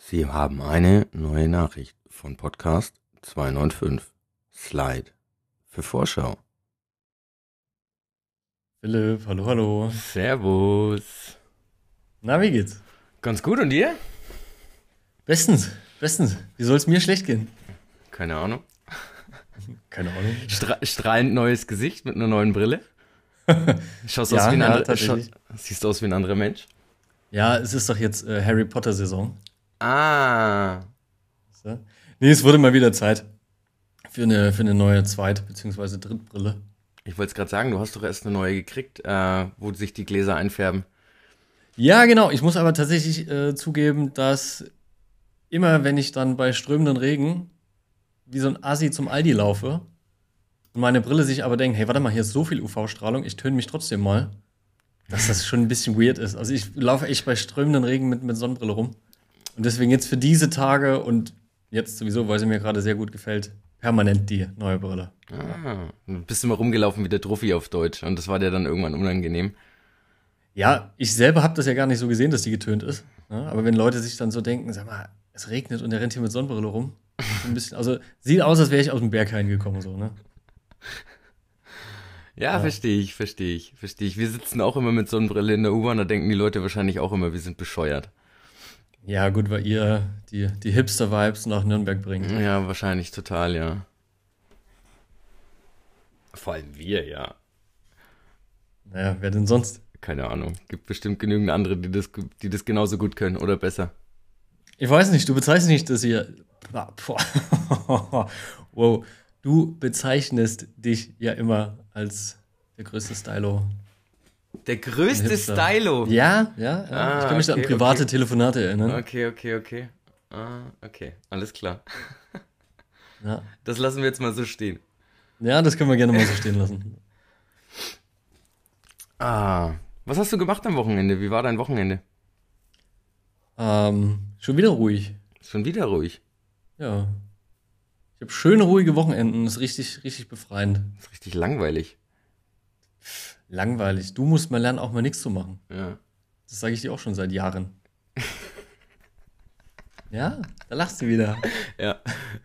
Sie haben eine neue Nachricht von Podcast 295. Slide für Vorschau. Philipp, hallo, hallo. Servus. Na, wie geht's? Ganz gut und dir? Bestens, bestens. Wie soll's mir schlecht gehen? Keine Ahnung. Keine Ahnung. Strahlend neues Gesicht mit einer neuen Brille. Schaust aus wie Ja, ein ja, anderer, tatsächlich. siehst aus wie ein anderer Mensch. Ja, es ist doch jetzt Harry Potter-Saison. Ah. So. Nee, es wurde mal wieder Zeit für eine neue Zweit- bzw. Drittbrille. Ich wollte es gerade sagen, du hast doch erst eine neue gekriegt, wo sich die Gläser einfärben. Ja, genau. Ich muss aber tatsächlich zugeben, dass immer, wenn ich dann bei strömenden Regen wie so ein Assi zum Aldi laufe und meine Brille sich aber denkt, hey, warte mal, hier ist so viel UV-Strahlung, ich töne mich trotzdem mal, dass das schon ein bisschen weird ist. Also ich laufe echt bei strömenden Regen mit Sonnenbrille rum. Und deswegen jetzt für diese Tage und jetzt sowieso, weil sie mir gerade sehr gut gefällt, permanent die neue Brille. Ja, Du bist immer rumgelaufen wie der Trophy auf Deutsch und das war dir dann irgendwann unangenehm. ja, ich selber habe das ja gar nicht so gesehen, dass die getönt ist. Ne? Aber wenn Leute sich dann so denken, sag mal, es regnet und der rennt hier mit Sonnenbrille rum. So ein bisschen, also sieht aus, als wäre ich aus dem Berghain gekommen, so, ne? Ja, Ja. verstehe ich. Wir sitzen auch immer mit Sonnenbrille in der U-Bahn, da denken die Leute wahrscheinlich auch immer, wir sind bescheuert. Ja, gut, weil ihr die Hipster-Vibes nach Nürnberg bringt. Ja, wahrscheinlich total, ja. Vor allem wir, ja. Naja, wer denn sonst? Keine Ahnung. Gibt bestimmt genügend andere, die das genauso gut können oder besser. Ich weiß nicht, du bezeichnest nicht, dass ihr. Ah, boah. Wow, du bezeichnest dich ja immer als der größte Stylo Der und größte Hipster. Stylo. Ja, ja, ja. Ich kann mich da an Okay, private okay. Telefonate erinnern. Okay. Okay. Alles klar. Ja. Das lassen wir jetzt mal so stehen. Ja, das können wir gerne mal so stehen lassen. Ah. Was hast du gemacht am Wochenende? Wie war dein Wochenende? Schon wieder ruhig. Schon wieder ruhig. Ja. Ich habe schöne, ruhige Wochenenden. Das ist richtig, richtig befreiend. Ist richtig langweilig. Langweilig. Du musst mal lernen, auch mal nichts zu machen. Ja. Das sage ich dir auch schon seit Jahren. Ja, da lachst du wieder. Ja.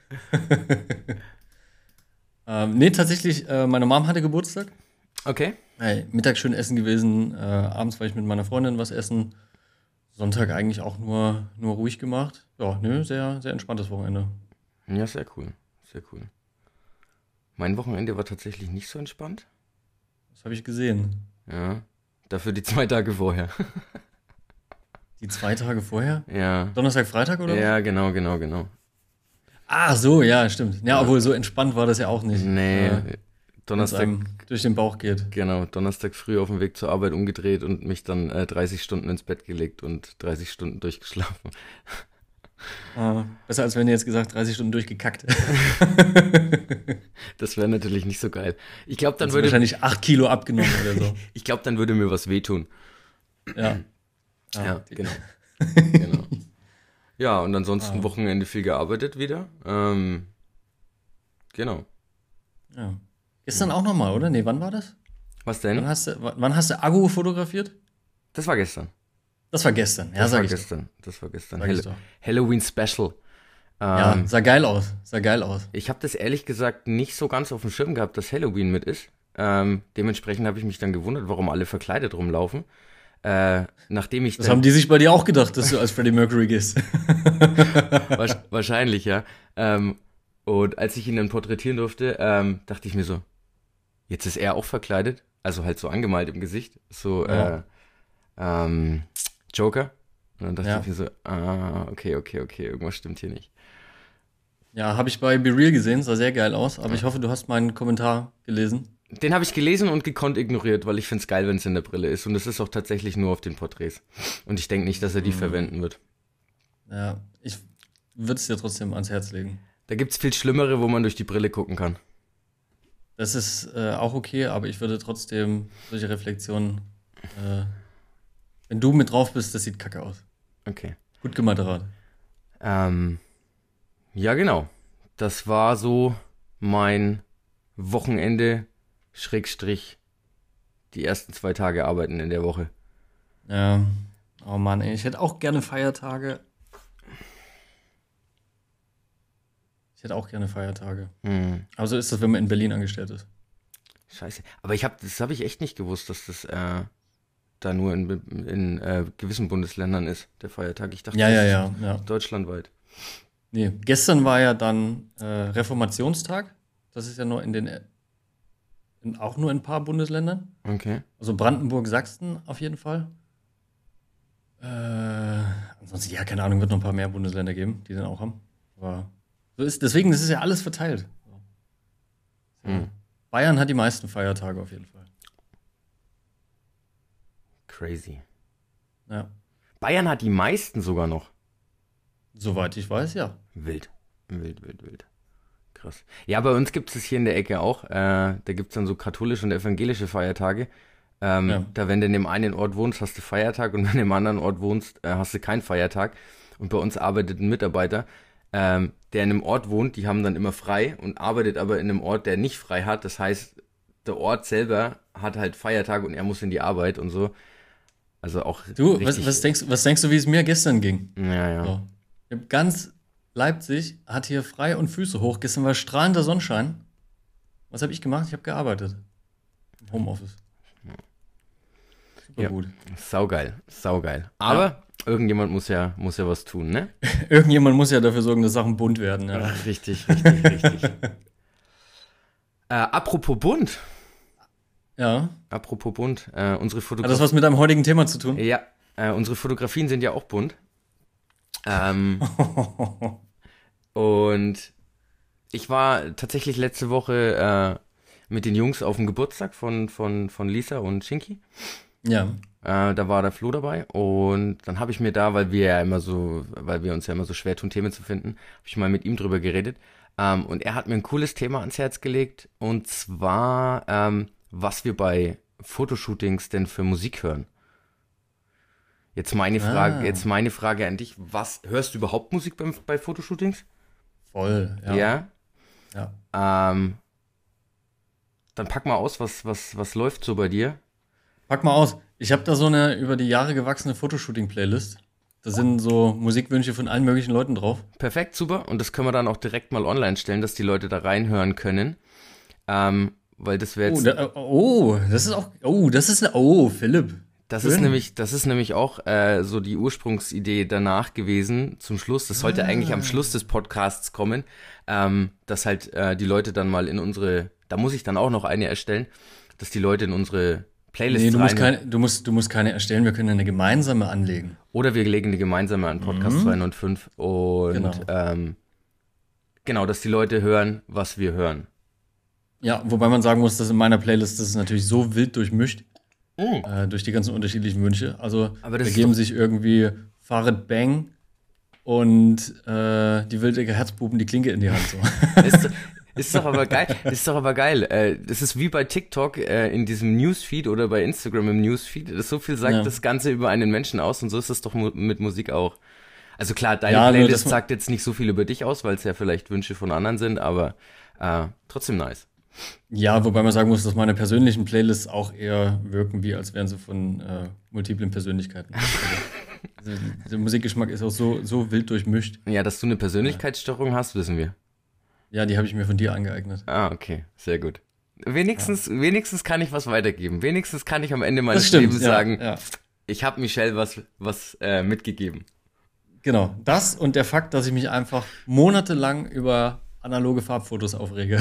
Nee, tatsächlich, meine Mom hatte Geburtstag. Okay. Hey, Mittag schön essen gewesen. Abends war ich mit meiner Freundin was essen. Sonntag eigentlich auch nur ruhig gemacht. Ja, nö, sehr, sehr entspanntes Wochenende. Ja, sehr cool. Sehr cool. Mein Wochenende war tatsächlich nicht so entspannt. Das habe ich gesehen. Ja. Dafür die 2 Tage vorher. Die 2 Tage vorher? Ja. Donnerstag, Freitag oder was? Ja, genau. Ah, so, ja, stimmt. Ja, Ja. obwohl so entspannt war das ja auch nicht, Nee, wenn es Donnerstag, einem durch den Bauch geht. genau, Donnerstag früh auf dem Weg zur Arbeit umgedreht und mich dann 30 Stunden ins Bett gelegt und 30 Stunden durchgeschlafen. Besser als wenn ihr jetzt gesagt 30 Stunden durchgekackt. Das wäre natürlich nicht so geil. Ich glaube, dann Hast du würde, wahrscheinlich 8 Kilo abgenommen oder so. ich glaube, dann würde mir was wehtun. Ja. Ja, Die- genau. Ja, und ansonsten Ah, Wochenende viel gearbeitet wieder. Genau. ja. Gestern auch nochmal, oder? Nee, wann war das? Was Wann denn? hast du Agu fotografiert? Das war gestern. Das war gestern, ja, Das war sag ich doch. gestern. Das war gestern. Sag ich doch. Halloween Special. Ja, Ähm, sah geil aus. Sah geil aus. Ich habe das ehrlich gesagt nicht so ganz auf dem Schirm gehabt, dass Halloween mit ist. Dementsprechend habe ich mich dann gewundert, warum alle verkleidet rumlaufen. Nachdem ich Das haben dann, die sich bei dir auch gedacht, dass du als Freddie Mercury gehst. wahrscheinlich, ja. Und als ich ihn dann porträtieren durfte, dachte ich mir so, jetzt ist er auch verkleidet. Also halt so angemalt im Gesicht. So, Ja, ähm, Joker. Und dann dachte ja. ich mir so, okay, irgendwas stimmt hier nicht. Ja, habe ich bei Be Real gesehen, sah sehr geil aus, aber ich hoffe, du hast meinen Kommentar gelesen. Den habe ich gelesen und gekonnt ignoriert, weil ich find's geil, wenn es in der Brille ist. Und es ist auch tatsächlich nur auf den Porträts. Und ich denke nicht, dass er die verwenden wird. Ja, ich würde es dir trotzdem ans Herz legen. Da gibt's viel Schlimmere, wo man durch die Brille gucken kann. Das ist auch okay, aber ich würde trotzdem solche Reflexionen, äh, wenn du mit drauf bist, das sieht kacke aus. Okay. Gut gemacht, Rat. Ähm, ja, genau. Das war so mein Wochenende, Schrägstrich, die ersten 2 Tage arbeiten in der Woche. Ja, oh Mann, ey, ich hätte auch gerne Feiertage, hätte auch gerne Feiertage. Hm. Aber so ist das, wenn man in Berlin angestellt ist. Scheiße. Aber das habe ich echt nicht gewusst, dass das da nur in gewissen Bundesländern ist, der Feiertag. Ich dachte, Ja, ja, das ja, ja. ist deutschlandweit. Nee, gestern war ja dann Reformationstag. Das ist ja nur auch nur in ein paar Bundesländern. Okay. Also Brandenburg, Sachsen auf jeden Fall. Ansonsten, ja, keine Ahnung, wird noch ein paar mehr Bundesländer geben, die den auch haben. Aber deswegen, das ist ja alles verteilt. So. Hm. Bayern hat die meisten Feiertage auf jeden Fall. Crazy. Ja. Bayern hat die meisten sogar noch. Soweit ich weiß, ja. Wild. Wild, wild, wild. Krass. Ja, bei uns gibt es hier in der Ecke auch. Da gibt es dann so katholische und evangelische Feiertage. Ja. Da, wenn du in dem einen Ort wohnst, hast du Feiertag und wenn du in dem anderen Ort wohnst, hast du keinen Feiertag. Und bei uns arbeitet ein Mitarbeiter, der in einem Ort wohnt, die haben dann immer frei und arbeitet aber in einem Ort, der nicht frei hat. Das heißt, der Ort selber hat halt Feiertag und er muss in die Arbeit und so. Also auch Du, richtig, was denkst du, wie es mir gestern ging? Ja, ja. So. Ich hab ganz Leipzig hat hier frei und Füße hoch. Gestern war strahlender Sonnenschein. Was habe ich gemacht? Ich habe gearbeitet. Im Homeoffice. Super Ja. gut. Saugeil, saugeil. Aber irgendjemand muss ja was tun, ne? Irgendjemand muss ja dafür sorgen, dass Sachen bunt werden. Ja. Richtig, richtig, richtig. Apropos bunt. Ja. Apropos bunt. Unsere Hat das Fotografien. was mit deinem heutigen Thema zu tun? Ja, unsere Fotografien sind ja auch bunt. Und ich war tatsächlich letzte Woche mit den Jungs auf dem Geburtstag von Lisa und Shinky. Ja. Da war der Flo dabei und dann habe ich mir da, weil wir uns ja immer so schwer tun, Themen zu finden, habe ich mal mit ihm drüber geredet. Und er hat mir ein cooles Thema ans Herz gelegt und zwar, was wir bei Fotoshootings denn für Musik hören. Jetzt meine Frage an dich, was hörst du überhaupt Musik bei Fotoshootings? Voll. Ja. Ja? Ja. Dann pack mal aus, was läuft so bei dir? Pack mal aus. Ich habe da so eine über die Jahre gewachsene Fotoshooting-Playlist. Da sind so Musikwünsche von allen möglichen Leuten drauf. Perfekt, super. Und das können wir dann auch direkt mal online stellen, dass die Leute da reinhören können. Weil das wäre jetzt. Philipp. Das Schön. ist nämlich auch so die Ursprungsidee danach gewesen, zum Schluss. Das sollte eigentlich am Schluss des Podcasts kommen, dass halt die Leute dann mal da muss ich dann auch noch eine erstellen, dass die Leute in unsere Playlist du musst keine erstellen, wir können eine gemeinsame anlegen. Oder wir legen eine gemeinsame an, Podcast 205. Und Genau. Genau, dass die Leute hören, was wir hören. Ja, wobei man sagen muss, dass in meiner Playlist das ist natürlich so wild durchmischt. Durch die ganzen unterschiedlichen Wünsche. Also Aber da das ist geben doch- sich irgendwie Farid Bang und die Wildecker Herzbuben die Klinke in die Hand. So. Ist doch aber geil. Ist doch aber geil. Das ist wie bei TikTok in diesem Newsfeed oder bei Instagram im Newsfeed. So viel sagt Ja. das Ganze über einen Menschen aus und so ist es doch mit Musik auch. Also klar, deine Ja, nur Playlist das- sagt jetzt nicht so viel über dich aus, weil es ja vielleicht Wünsche von anderen sind, aber trotzdem nice. Ja, wobei man sagen muss, dass meine persönlichen Playlists auch eher wirken, wie als wären sie von multiplen Persönlichkeiten. Also, der Musikgeschmack ist auch so wild durchmischt. Ja, dass du eine Persönlichkeitsstörung hast, wissen wir. Ja, die habe ich mir von dir angeeignet. Ah, okay, sehr gut. Wenigstens kann ich was weitergeben. Wenigstens kann ich am Ende meines Das stimmt, Lebens ja, sagen, ja. ich habe Michelle was mitgegeben. Genau, das und der Fakt, dass ich mich einfach monatelang über analoge Farbfotos aufrege.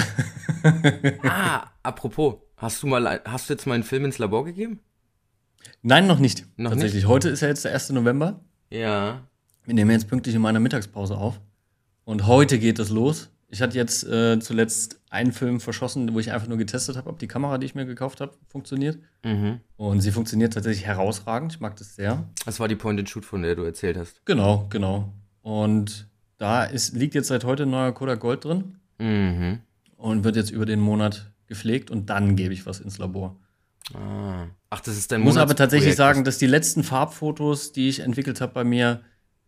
Apropos, hast du jetzt mal einen Film ins Labor gegeben? Nein, noch nicht. Noch Tatsächlich. nicht? Heute ist ja jetzt der 1. November. Ja. Wir nehmen jetzt pünktlich in meiner Mittagspause auf. Und heute geht es los. Ich hatte jetzt zuletzt einen Film verschossen, wo ich einfach nur getestet habe, ob die Kamera, die ich mir gekauft habe, funktioniert. Mhm. Und sie funktioniert tatsächlich herausragend. Ich mag das sehr. Das war die Point-and-Shoot, von der du erzählt hast. Genau. Und da liegt jetzt seit heute ein neuer Kodak Gold drin Mhm. und wird jetzt über den Monat gepflegt und dann gebe ich was ins Labor. Ah. Ach, das ist dein Ich muss aber Monatsprojekt, tatsächlich sagen, was- dass die letzten Farbfotos, die ich entwickelt habe bei mir,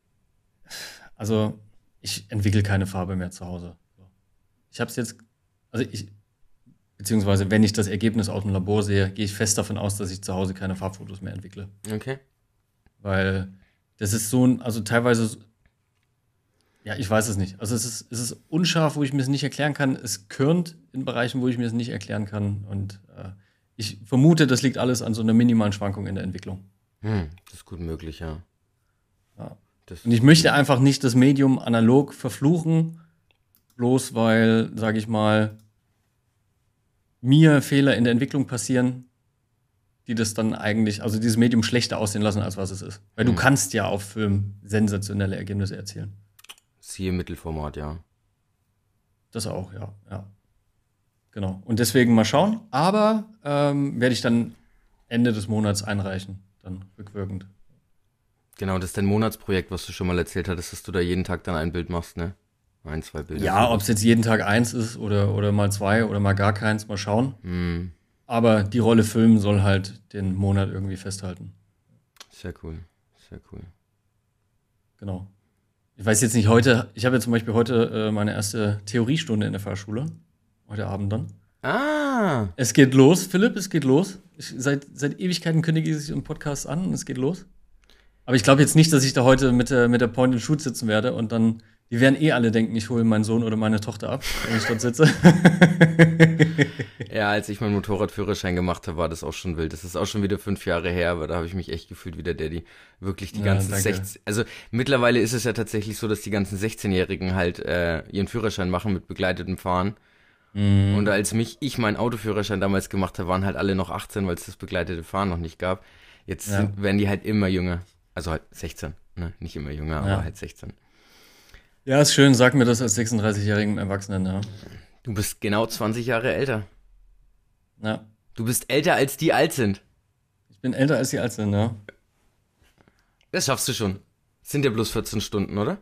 also ich entwickle keine Farbe mehr zu Hause. Ich habe es jetzt, beziehungsweise wenn ich das Ergebnis aus dem Labor sehe, gehe ich fest davon aus, dass ich zu Hause keine Farbfotos mehr entwickle. Okay. Weil das ist so, also teilweise, Ja, ich weiß es nicht. Also es ist unscharf, wo ich mir es nicht erklären kann. Es körnt in Bereichen, wo ich mir es nicht erklären kann. Und ich vermute, das liegt alles an so einer minimalen Schwankung in der Entwicklung. Das ist gut möglich, ja. Ja. Das Und ich möchte einfach nicht das Medium analog verfluchen, bloß weil, sage ich mal, mir Fehler in der Entwicklung passieren, die das dann eigentlich, also dieses Medium schlechter aussehen lassen, als was es ist. Weil du kannst ja auf Film sensationelle Ergebnisse erzielen. siehe Mittelformat, ja. Das auch, ja, ja. Genau. Und deswegen mal schauen. Aber werde ich dann Ende des Monats einreichen, dann rückwirkend. Genau, das ist dein Monatsprojekt, was du schon mal erzählt hattest, dass du da jeden Tag dann ein Bild machst, ne? 1, 2 Bilder. Ja, ob es jetzt jeden Tag eins ist oder mal zwei oder mal gar keins, mal schauen. Aber die Rolle Film soll halt den Monat irgendwie festhalten. Sehr cool, sehr cool. Genau. Ich weiß jetzt nicht, heute, ich habe jetzt zum Beispiel heute meine erste Theoriestunde in der Fahrschule. Heute Abend dann. Ah, Es geht los, Philipp, es geht los. Seit Ewigkeiten kündige ich sich im Podcast an und es geht los. Aber ich glaube jetzt nicht, dass ich da heute mit der Point and Shoot sitzen werde und dann, die werden eh alle denken, ich hole meinen Sohn oder meine Tochter ab, wenn ich dort sitze. ja, als ich meinen Motorradführerschein gemacht habe, war das auch schon wild. Das ist auch schon wieder 5 Jahre her, aber da habe ich mich echt gefühlt wie der Daddy. Wirklich die Ja, ganzen danke. 16, also mittlerweile ist es ja tatsächlich so, dass die ganzen 16-Jährigen halt ihren Führerschein machen mit begleitetem Fahren. Und als ich meinen Autoführerschein damals gemacht habe, waren halt alle noch 18, weil es das begleitete Fahren noch nicht gab. Jetzt Ja. werden die halt immer jünger. Also halt 16, ne? Nicht immer jünger, Ja. aber halt 16. Ja, ist schön, sag mir das als 36-jährigen Erwachsenen, ja. Du bist genau 20 Jahre älter. Ja. Du bist älter, als die alt sind. Ich bin älter als die Einzelnen, ja. Das schaffst du schon. Sind ja bloß 14 Stunden, oder?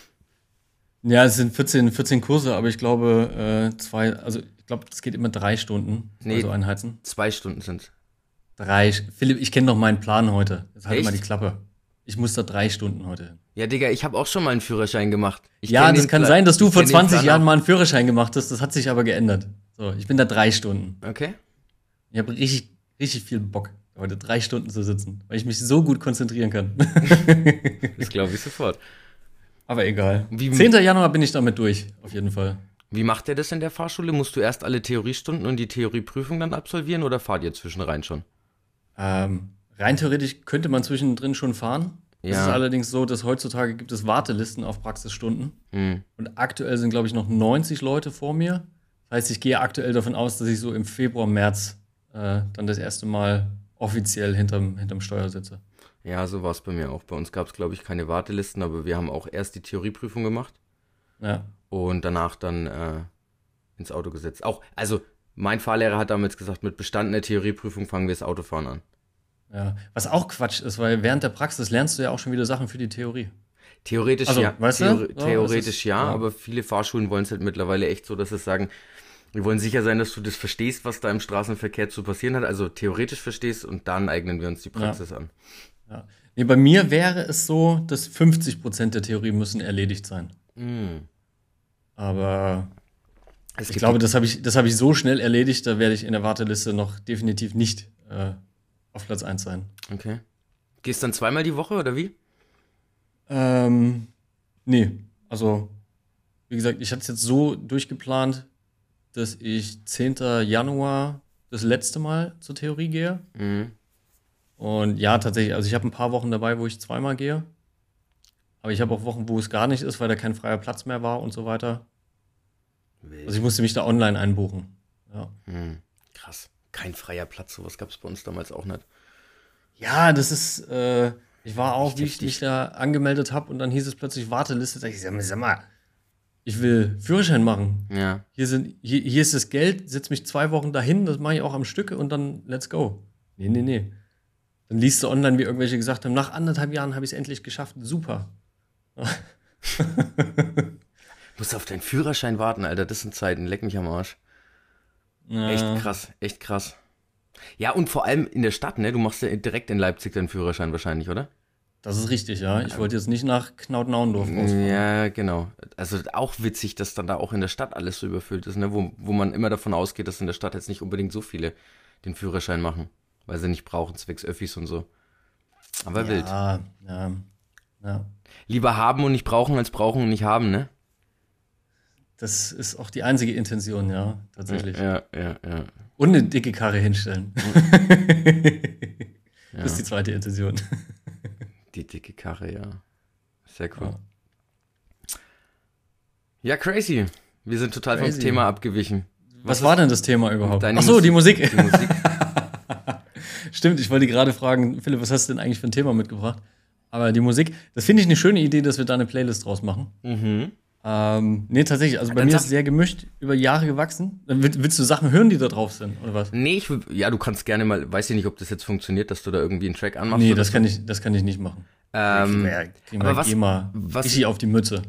Ja, es sind 14 Kurse, aber ich glaube, ich glaube, es geht immer 3 Stunden, Nee. so einheizen. 2 Stunden sind's. Philipp, ich kenne doch meinen Plan heute. Jetzt halt Echt? mal die Klappe. Ich muss da 3 Stunden heute hin. Ja, Digga, ich habe auch schon mal einen Führerschein gemacht. Ich Ja, kenn das den kann Pla- sein, dass du ich vor kenn den 20 Plan Jahren auch. mal einen Führerschein gemacht hast. Das hat sich aber geändert. So, ich bin da 3 Stunden. Okay. Ich habe richtig, richtig viel Bock, heute 3 Stunden zu sitzen, weil ich mich so gut konzentrieren kann. Das glaube ich sofort. Aber egal. Wie- 10. Januar bin ich damit durch, auf jeden Fall. Wie macht ihr das in der Fahrschule? Musst du erst alle Theoriestunden und die Theorieprüfung dann absolvieren oder fahrt ihr zwischenrein schon? Rein theoretisch könnte man zwischendrin schon fahren. Es Ja. ist allerdings so, dass heutzutage gibt es Wartelisten auf Praxisstunden. Hm. Und aktuell sind, glaube ich, noch 90 Leute vor mir. Das heißt, ich gehe aktuell davon aus, dass ich so im Februar, März dann das erste Mal offiziell hinterm Steuer sitze. Ja, so war es bei mir auch. Bei uns gab es, glaube ich, keine Wartelisten, aber wir haben auch erst die Theorieprüfung gemacht Ja. und danach dann ins Auto gesetzt. Auch, also mein Fahrlehrer hat damals gesagt, mit bestandener Theorieprüfung fangen wir das Autofahren an. Ja. Was auch Quatsch ist, weil während der Praxis lernst du ja auch schon wieder Sachen für die Theorie. Theoretisch Also, ja, weißt du? So, theoretisch es ist- ja, ja. aber viele Fahrschulen wollen es halt mittlerweile echt so, dass sie sagen, wir wollen sicher sein, dass du das verstehst, was da im Straßenverkehr zu passieren hat, also theoretisch verstehst und dann eignen wir uns die Praxis an. Ja. Nee, bei mir wäre es so, dass 50% der Theorie müssen erledigt sein. Aber Es ich gibt glaube, das habe ich so schnell erledigt, da werde ich in der Warteliste noch definitiv nicht auf Platz 1 sein. Okay. Gehst dann zweimal die Woche oder wie? Nee, also, wie gesagt, ich hatte es jetzt so durchgeplant, dass ich 10. Januar das letzte Mal zur Theorie gehe. Und ja, tatsächlich, also ich habe ein paar Wochen dabei, wo ich zweimal gehe. Aber ich habe auch Wochen, wo es gar nicht ist, weil da kein freier Platz mehr war und so weiter. Also ich musste mich da online einbuchen. Ja, Krass. Kein freier Platz, sowas gab es bei uns damals auch nicht. ja, das ist, ich war auch, wie ich heftig. mich da angemeldet habe und dann hieß es plötzlich Warteliste. Da sag ich, sag mal, ich will Führerschein machen. Ja. Hier ist das Geld, setz mich 2 Wochen dahin, das mache ich auch am Stück und dann let's go. Nee. Dann liest du online, wie irgendwelche gesagt haben, nach 1,5 Jahren habe ich es endlich geschafft. Super. Musst auf deinen Führerschein warten, Alter, das sind Zeiten, leck mich am Arsch. Echt krass, echt krass. Ja, und vor allem in der Stadt, ne? Du machst ja direkt in Leipzig deinen Führerschein wahrscheinlich, oder? Das ist richtig, ja. Ich wollte jetzt nicht nach Knaut-Naundorf rausfahren. Ja, genau. Also auch witzig, dass dann da auch in der Stadt alles so überfüllt ist, ne? Wo man immer davon ausgeht, dass in der Stadt jetzt nicht unbedingt so viele den Führerschein machen, weil sie nicht brauchen, zwecks Öffis und so. Aber wild. Ja. Lieber haben und nicht brauchen, als brauchen und nicht haben, ne? Das ist auch die einzige Intention, ja, tatsächlich. Ja. Und eine dicke Karre hinstellen. Ja. Das ist die zweite Intention. Die dicke Karre, ja. Sehr cool. Ja. Ja, crazy. Wir sind total vom Crazy. Thema abgewichen. Was war denn das Thema überhaupt? Deine Achso, die Musik. Die Musik. Stimmt, ich wollte gerade fragen, Philipp, was hast du denn eigentlich für ein Thema mitgebracht? Aber die Musik, das finde ich eine schöne Idee, dass wir da eine Playlist draus machen. Mhm. Nee, tatsächlich, also bei Dann mir sag- ist es sehr gemischt, über Jahre gewachsen. Dann willst du Sachen hören, die da drauf sind, oder was? Nee, ja, du kannst gerne mal, weiß ich nicht, ob das jetzt funktioniert, dass du da irgendwie einen Track anmachst. Nee, oder das so. kann ich nicht machen. Ähm, Kriegen aber wir was- GEMA was- richtig auf die Mütze.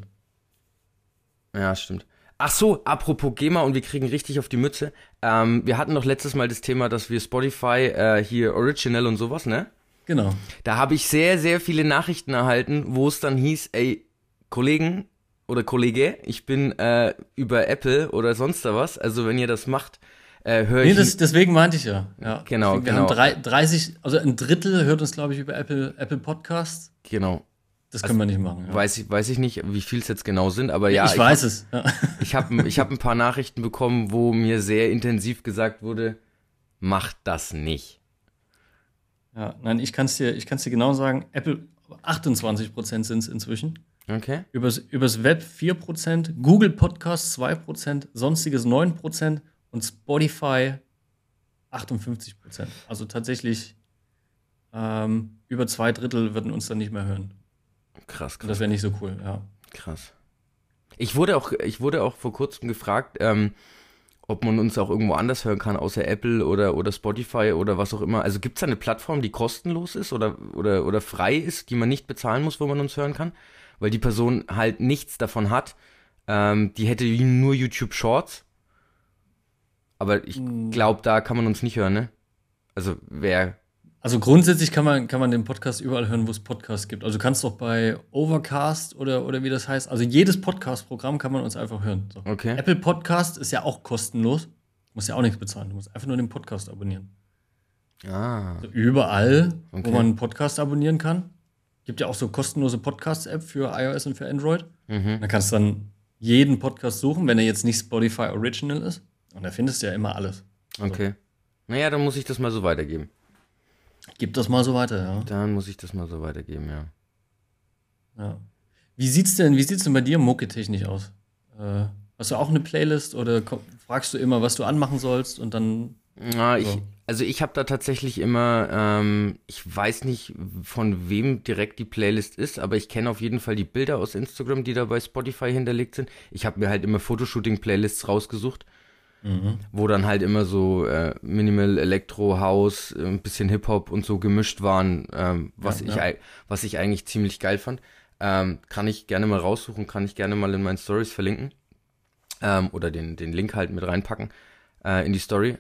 Ja, stimmt. Ach so, apropos GEMA und wir kriegen richtig auf die Mütze. Wir hatten doch letztes Mal das Thema, dass wir Spotify hier Original und sowas, ne? Genau. Da habe ich sehr, sehr viele Nachrichten erhalten, wo es dann hieß, ey, Kollegen oder Kollege, ich bin über Apple oder sonst da was, also wenn ihr das macht, höre Nee, ich... deswegen meinte ich ja. Genau, deswegen, wir genau. haben 30, also ein Drittel hört uns, glaube ich, über Apple Podcasts. Genau. Das können wir nicht machen. Ja. Weiß ich nicht, wie viel es jetzt genau sind, aber ja, ich weiß es. Ja. ich hab ein paar Nachrichten bekommen, wo mir sehr intensiv gesagt wurde, macht das nicht. Ja, nein, ich kann es dir genau sagen. Apple 28% sind es inzwischen. Okay. Übers Web 4%, Google Podcasts 2%, sonstiges 9% und Spotify 58%. Also tatsächlich über 2 Drittel würden uns dann nicht mehr hören. Krass, Und das wäre nicht so cool, ja. krass. Ich wurde auch vor kurzem gefragt, ob man uns auch irgendwo anders hören kann, außer Apple oder Spotify oder was auch immer. Also gibt es da eine Plattform, die kostenlos ist oder frei ist, die man nicht bezahlen muss, wo man uns hören kann? Weil die Person halt nichts davon hat. Die hätte nur YouTube Shorts. Aber ich glaube, da kann man uns nicht hören, ne? Also Also grundsätzlich kann man den Podcast überall hören, wo es Podcasts gibt. Also du kannst doch bei Overcast oder wie das heißt, also jedes Podcast-Programm kann man uns einfach hören. So. Okay. Apple Podcast ist ja auch kostenlos. Du musst ja auch nichts bezahlen. Du musst einfach nur den Podcast abonnieren. Also überall, Okay. wo man einen Podcast abonnieren kann. Gibt ja auch so kostenlose Podcast-App für iOS und für Android. Da kannst du dann jeden Podcast suchen, wenn er jetzt nicht Spotify Original ist. Und da findest du ja immer alles. Okay. Naja, dann muss ich das mal so weitergeben. Gib das mal so weiter, ja. Dann muss ich das mal so weitergeben, ja. Ja. Wie sieht's denn bei dir mucketechnisch aus? Hast du auch eine Playlist oder fragst du immer, was du anmachen sollst und dann. Ja, So. ich habe da tatsächlich immer, ich weiß nicht, von wem direkt die Playlist ist, aber ich kenne auf jeden Fall die Bilder aus Instagram, die da bei Spotify hinterlegt sind. Ich habe mir halt immer Fotoshooting-Playlists rausgesucht, wo dann halt immer so Minimal, Elektro, House, ein bisschen Hip-Hop und so gemischt waren, was ich eigentlich ziemlich geil fand. Kann ich gerne mal raussuchen, kann ich gerne mal in meinen Stories verlinken. Oder den Link halt mit reinpacken in die Story.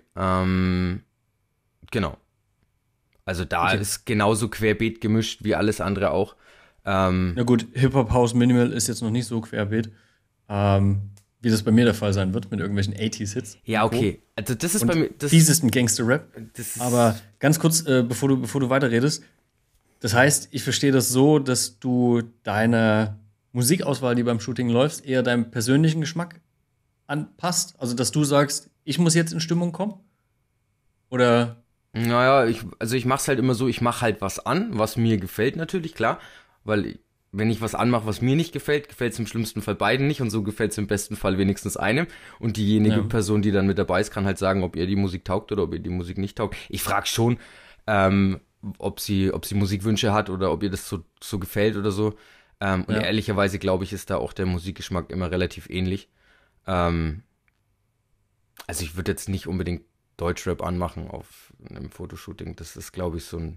Genau. Also da Okay. ist genauso querbeet gemischt wie alles andere auch. Na gut, Hip-Hop, House, Minimal ist jetzt noch nicht so querbeet, wie das bei mir der Fall sein wird mit irgendwelchen 80s-Hits. Ja, okay. Also das ist Und bei mir. fiesesten Gangster-Rap. Das ist, Aber ganz kurz, bevor du weiterredest, das heißt, ich verstehe das so, dass du deine Musikauswahl, die beim Shooting läuft, eher deinem persönlichen Geschmack anpasst. Also, dass du sagst, ich muss jetzt in Stimmung kommen? Oder naja, ich mach's halt immer so, ich mach halt was an, was mir gefällt natürlich, klar. Weil wenn ich was anmache, was mir nicht gefällt, gefällt es im schlimmsten Fall beiden nicht und so gefällt es im besten Fall wenigstens einem. Und diejenige Ja. Person, die dann mit dabei ist, kann halt sagen, ob ihr die Musik taugt oder ob ihr die Musik nicht taugt. Ich frage schon, ob sie Musikwünsche hat oder ob ihr das so gefällt oder so. Und Ja. ehrlicherweise glaube ich, ist da auch der Musikgeschmack immer relativ ähnlich. Also ich würde jetzt nicht unbedingt Deutschrap anmachen auf einem Fotoshooting. Das ist, glaube ich, so ein,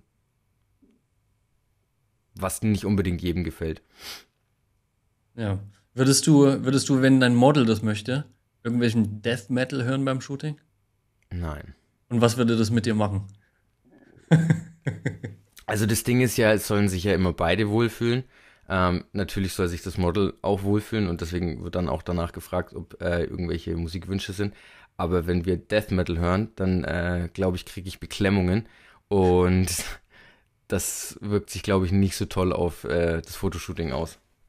was nicht unbedingt jedem gefällt. ja. Würdest du, wenn dein Model das möchte, irgendwelchen Death Metal hören beim Shooting? Nein. Und was würde das mit dir machen? Also das Ding ist ja, es sollen sich ja immer beide wohlfühlen. Natürlich soll sich das Model auch wohlfühlen und deswegen wird dann auch danach gefragt, ob irgendwelche Musikwünsche sind. Aber wenn wir Death Metal hören, dann glaube ich, kriege ich Beklemmungen und das wirkt sich, glaube ich, nicht so toll auf das Fotoshooting aus.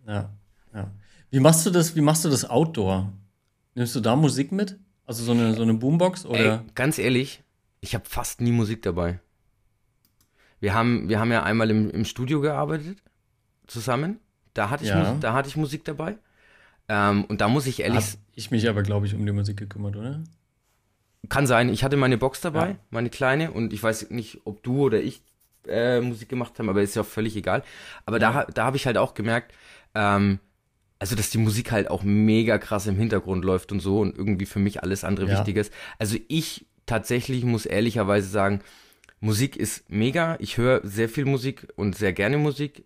Ja, ja. Wie machst du das Outdoor? Nimmst du da Musik mit? Also so eine Boombox Ey, oder? ganz ehrlich, ich habe fast nie Musik dabei. Wir haben ja einmal im Studio gearbeitet, zusammen. Ja, Da hatte ich Musik dabei. Und da muss ich da ehrlich, habe ich mich aber, glaube ich, um die Musik gekümmert, oder? kann sein, ich hatte meine Box dabei, Ja, meine kleine, und ich weiß nicht, ob du oder ich Musik gemacht haben, aber ist ja auch völlig egal. Aber ja, da habe ich halt auch gemerkt, ähm, also dass die Musik halt auch mega krass im Hintergrund läuft und so und irgendwie für mich alles andere ja. wichtig ist. Also ich tatsächlich muss ehrlicherweise sagen, Musik ist mega. Ich höre sehr viel Musik und sehr gerne Musik,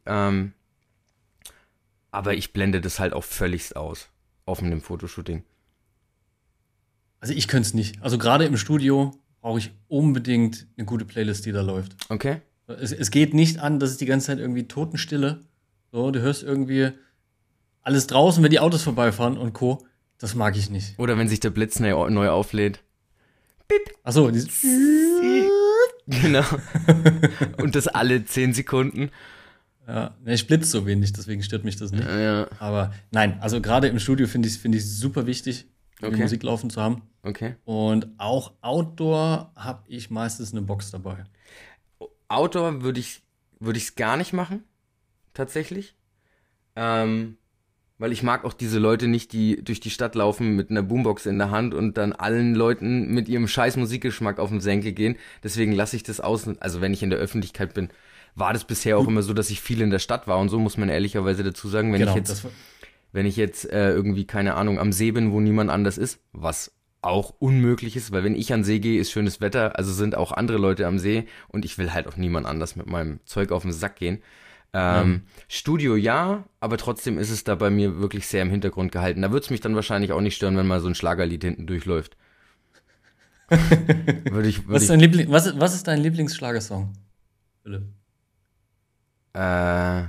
aber ich blende das halt auch völligst aus auf einem Fotoshooting. Also ich könnte es nicht. Also gerade im Studio brauche ich unbedingt eine gute Playlist, die da läuft. Okay? Es geht nicht an, dass es die ganze Zeit irgendwie Totenstille. So, du hörst irgendwie alles draußen, wenn die Autos vorbeifahren und Co. Das mag ich nicht. Oder wenn sich der Blitz neu auflädt. Achso, Genau. Und das alle 10 Sekunden. ja, ne, ich blitze so wenig, deswegen stört mich das nicht. Ja, Aber nein, also gerade im Studio finde ich super wichtig, die okay, Musik laufen zu haben. okay. Und auch Outdoor habe ich meistens eine Box dabei. Outdoor würde ich's gar nicht machen, tatsächlich. Ähm, Weil ich mag auch diese Leute nicht, die durch die Stadt laufen mit einer Boombox in der Hand und dann allen Leuten mit ihrem scheiß Musikgeschmack auf den Senkel gehen. Deswegen lasse ich das aus. Also wenn ich in der Öffentlichkeit bin, war das bisher auch Du, immer so, dass ich viel in der Stadt war und so, muss man ehrlicherweise dazu sagen. genau, Wenn ich jetzt irgendwie, keine Ahnung, am See bin, wo niemand anders ist, was auch unmöglich ist, weil wenn ich an den See gehe, ist schönes Wetter, also sind auch andere Leute am See und ich will halt auch niemand anders mit meinem Zeug auf den Sack gehen. ja. Studio ja, aber trotzdem ist es da bei mir wirklich sehr im Hintergrund gehalten. Da würde es mich dann wahrscheinlich auch nicht stören, wenn mal so ein Schlagerlied hinten durchläuft. Was Würde ist ich, was ist dein Lieblingsschlagersong, Philipp? äh,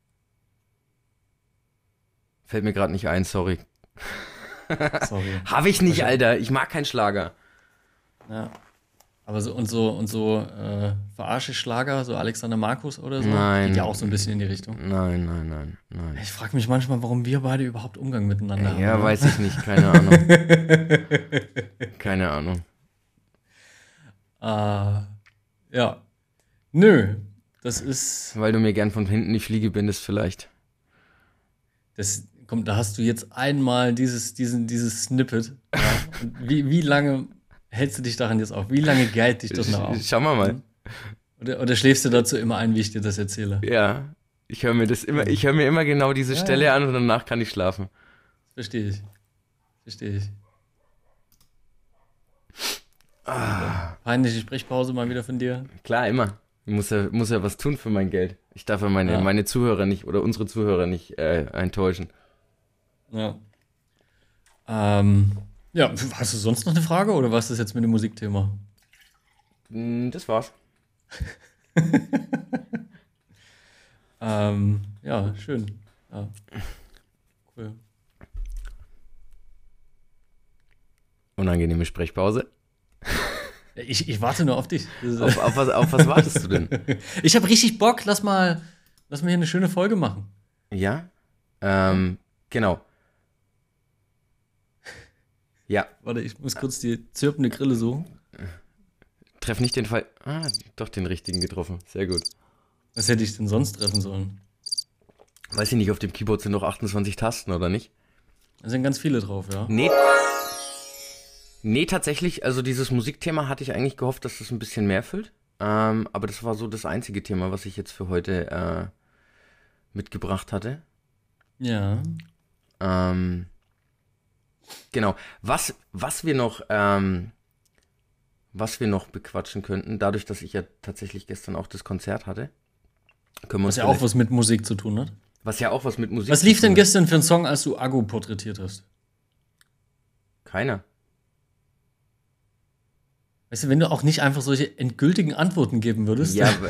fällt mir gerade nicht ein, sorry. Sorry. Habe ich nicht, Alter. Ich mag keinen Schlager. Ja. Aber so verarsche Schlager, so Alexander Markus oder so, geht ja Nein, auch so ein bisschen in die Richtung. nein. Ich frage mich manchmal, warum wir beide überhaupt Umgang miteinander haben. Ja, Ne? weiß ich nicht, keine Ahnung. Keine Ahnung. Ja. Nö. Das ist. Weil du mir gern von hinten die Fliege bindest, vielleicht. Komm, da hast du jetzt einmal dieses Snippet. Ja? Und wie lange hältst du dich daran jetzt auf? Wie lange geilt dich das noch auf? Schauen wir mal. Hm? Oder schläfst du dazu immer ein, wie ich dir das erzähle? Ja, ich höre mir immer genau diese Ja, Stelle ja. an und danach kann ich schlafen. Verstehe ich. Verstehe ich. Peinliche Sprechpause mal wieder von dir. Klar, immer. Ich muss ja was tun für mein Geld. Ich darf ja Ja. meine Zuhörer nicht oder unsere Zuhörer nicht enttäuschen. Ja. Ja, hast du sonst noch eine Frage oder was ist das jetzt mit dem Musikthema? Das war's. Ja, schön. Ja, cool. Unangenehme Sprechpause. Ja, ich warte nur auf dich. Auf was wartest du denn? Ich habe richtig Bock. Lass mal hier eine schöne Folge machen. Ja? Genau. Ja, Warte, ich muss kurz die zirpende Grille suchen. treff nicht den Fall. Ah, doch den richtigen getroffen. Sehr gut. Was hätte ich denn sonst treffen sollen? Weiß ich nicht, auf dem Keyboard sind noch 28 Tasten, oder nicht? Da sind ganz viele drauf, ja. Nee, tatsächlich, also dieses Musikthema hatte ich eigentlich gehofft, dass das ein bisschen mehr füllt. Aber das war so das einzige Thema, was ich jetzt für heute mitgebracht hatte. Ja. Genau. Was wir noch bequatschen könnten, dadurch, dass ich ja tatsächlich gestern auch das Konzert hatte, können wir Was uns ja auch was mit Musik zu tun hat. was ja auch was mit Musik Was zu lief tun denn hat. gestern für einen Song, als du Aggo porträtiert hast? Keiner. Weißt du, wenn du auch nicht einfach solche endgültigen Antworten geben würdest. Ja, aber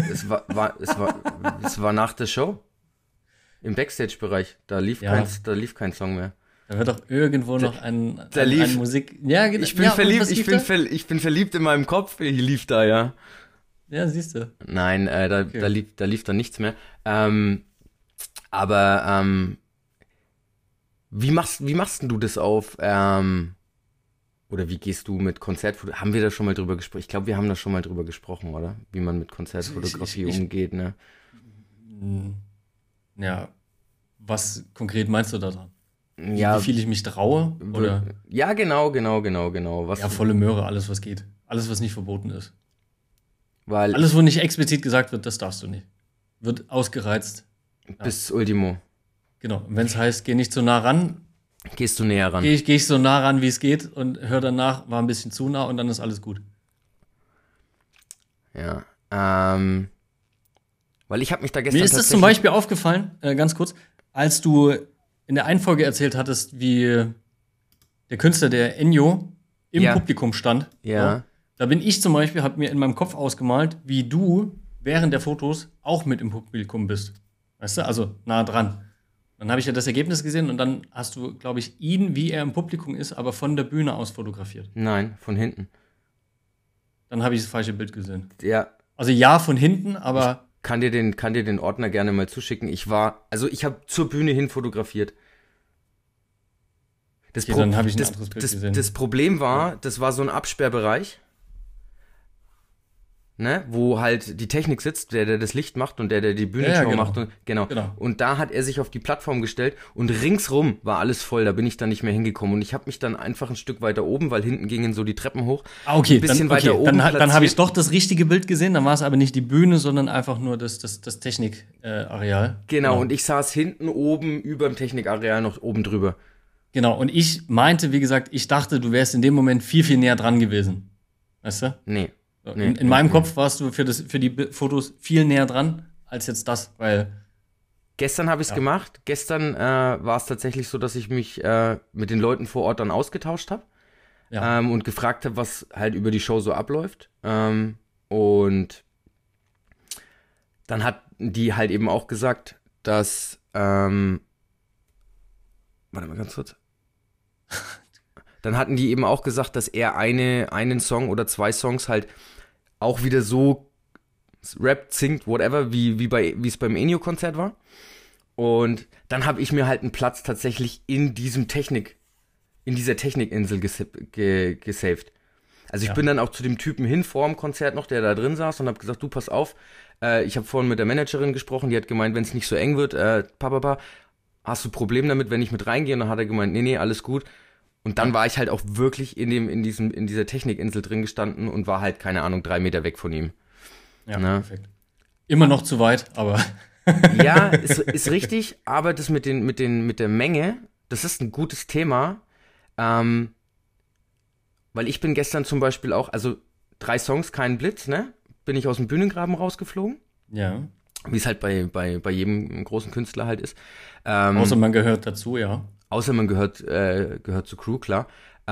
es war nach der Show. Im Backstage-Bereich. Da lief Ja. kein Song mehr. Da wird doch irgendwo noch ein Musik. Ja, genau. ich bin ja, und verliebt, was lief da? ich bin verliebt in meinem Kopf. Hier lief da, ja. Ja, siehst du. Nein, Okay. da lief dann nichts mehr. Aber wie machst denn du das auf? Oder wie gehst du mit Konzertfotografie? Haben wir da schon mal drüber gesprochen? Ich glaube, wir haben da schon mal drüber gesprochen, oder? Wie man mit Konzertfotografie umgeht, ne? Ja, was konkret meinst du da dran? Wie Ja, viel ich mich traue? Oder? ja, genau. Ja, volle Möhre, alles was geht. Alles, was nicht verboten ist. Weil Alles, wo nicht explizit gesagt wird, das darfst du nicht. Wird ausgereizt. Ja, bis Ultimo genau. Und wenn es heißt, geh nicht so nah ran, gehst du näher ran. geh ich so nah ran, wie es geht und hör danach, war ein bisschen zu nah und dann ist alles gut. Ja. Weil ich habe mich da Mir gestern ist es zum tatsächlich. Beispiel aufgefallen, ganz kurz, als du in der einen Folge erzählt hattest, wie der Künstler, der Ennio, im Ja, Publikum stand. ja. So. Da bin ich zum Beispiel, habe mir in meinem Kopf ausgemalt, wie du während der Fotos auch mit im Publikum bist. Weißt du, also nah dran. Dann habe ich ja das Ergebnis gesehen und dann hast du, glaube ich, ihn, wie er im Publikum ist, aber von der Bühne aus fotografiert. Nein, von hinten. Dann habe ich das falsche Bild gesehen. Ja, Also ja, von hinten, aber kann dir den Ordner gerne mal zuschicken. Ich habe zur Bühne hin fotografiert. Das, okay, Pro dann habe ich ein das, anderes Bild das, gesehen. das Problem war, das war so ein Absperrbereich, ne, wo halt die Technik sitzt, der das Licht macht und der die Bühnenshow genau. macht. Und, genau. Genau. Und da hat er sich auf die Plattform gestellt und ringsrum war alles voll. Da bin ich dann nicht mehr hingekommen. Und ich habe mich dann einfach ein Stück weiter oben, weil hinten gingen so die Treppen hoch. Ah, okay, ein bisschen dann, weiter okay, oben dann habe ich platziert. doch das richtige Bild gesehen. Dann war es aber nicht die Bühne, sondern einfach nur das Technikareal. Genau, und ich saß hinten oben über dem Technikareal noch oben drüber. Genau, und ich meinte, wie gesagt, ich dachte, du wärst in dem Moment viel, viel näher dran gewesen. Weißt du? Nee. So, Nee, in meinem nee. Kopf warst du für die Fotos viel näher dran als jetzt das, weil, Gestern habe ich es ja, gemacht. Gestern war es tatsächlich so, dass ich mich mit den Leuten vor Ort dann ausgetauscht habe ja, und gefragt habe, was halt über die Show so abläuft. Und dann hat die halt eben auch gesagt, dass, warte mal ganz kurz. Dann hatten die eben auch gesagt, dass er einen Song oder zwei Songs halt auch wieder so rappt, singt, whatever, wie es beim Ennio-Konzert war. Und dann habe ich mir halt einen Platz tatsächlich in dieser Technikinsel gesaved. Also ich ja. bin dann auch zu dem Typen hin vor dem Konzert noch, der da drin saß und habe gesagt, du pass auf, ich habe vorhin mit der Managerin gesprochen, die hat gemeint, wenn es nicht so eng wird, hast du Problem damit, wenn ich mit reingehe? Und dann hat er gemeint, nee, alles gut. Und dann war ich halt auch wirklich in dieser Technikinsel drin gestanden und war halt, keine Ahnung, 3 Meter weg von ihm. Ja, Ne? perfekt. Immer noch zu weit, aber Ja, ist richtig, aber das mit der Menge, das ist ein gutes Thema, weil ich bin gestern zum Beispiel auch, also 3 Songs, kein Blitz, ne? Bin ich aus dem Bühnengraben rausgeflogen, ja. wie es halt bei jedem großen Künstler halt ist. Außer man gehört dazu, ja. Außer man gehört zur Crew, klar.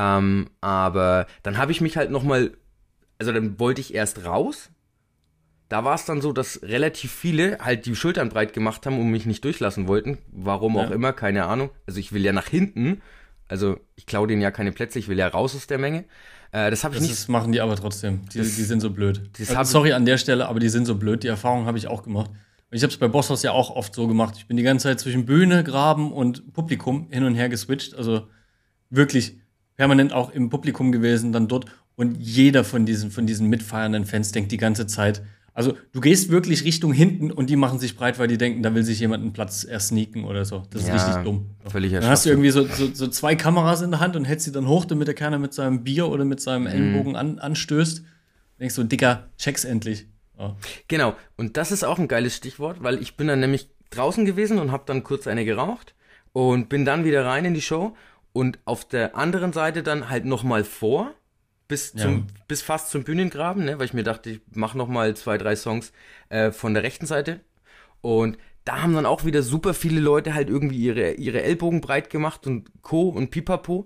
Aber dann habe ich mich halt nochmal, also dann wollte ich erst raus. Da war es dann so, dass relativ viele halt die Schultern breit gemacht haben und mich nicht durchlassen wollten. Warum auch Ja. immer, keine Ahnung. Also ich will ja nach hinten. Also ich klaue denen ja keine Plätze, ich will ja raus aus der Menge. Das habe ich nicht. Das machen die aber trotzdem. Die sind so blöd. das hab ich- Sorry an der Stelle, aber die sind so blöd. Die Erfahrung habe ich auch gemacht. Ich habe es bei Bosshaus ja auch oft so gemacht. Ich bin die ganze Zeit zwischen Bühne, Graben und Publikum hin und her geswitcht. Also wirklich permanent auch im Publikum gewesen, dann dort. Und jeder von diesen mitfeiernden Fans denkt die ganze Zeit, also du gehst wirklich Richtung hinten und die machen sich breit, weil die denken, da will sich jemand einen Platz erst sneaken oder so. Das ist Ja, richtig dumm. völliger Dann hast du Schwachsinn. irgendwie so 2 Kameras in der Hand und hältst sie dann hoch, damit der keiner mit seinem Bier oder mit seinem Ellenbogen anstößt. Denkst du, Dicker, check's endlich. Ja. Genau, und das ist auch ein geiles Stichwort, weil ich bin dann nämlich draußen gewesen und habe dann kurz eine geraucht und bin dann wieder rein in die Show und auf der anderen Seite dann halt nochmal vor, bis fast zum Bühnengraben, ne, weil ich mir dachte, ich mache nochmal 2, 3 Songs von der rechten Seite und da haben dann auch wieder super viele Leute halt irgendwie ihre Ellbogen breit gemacht und Co. und Pipapo.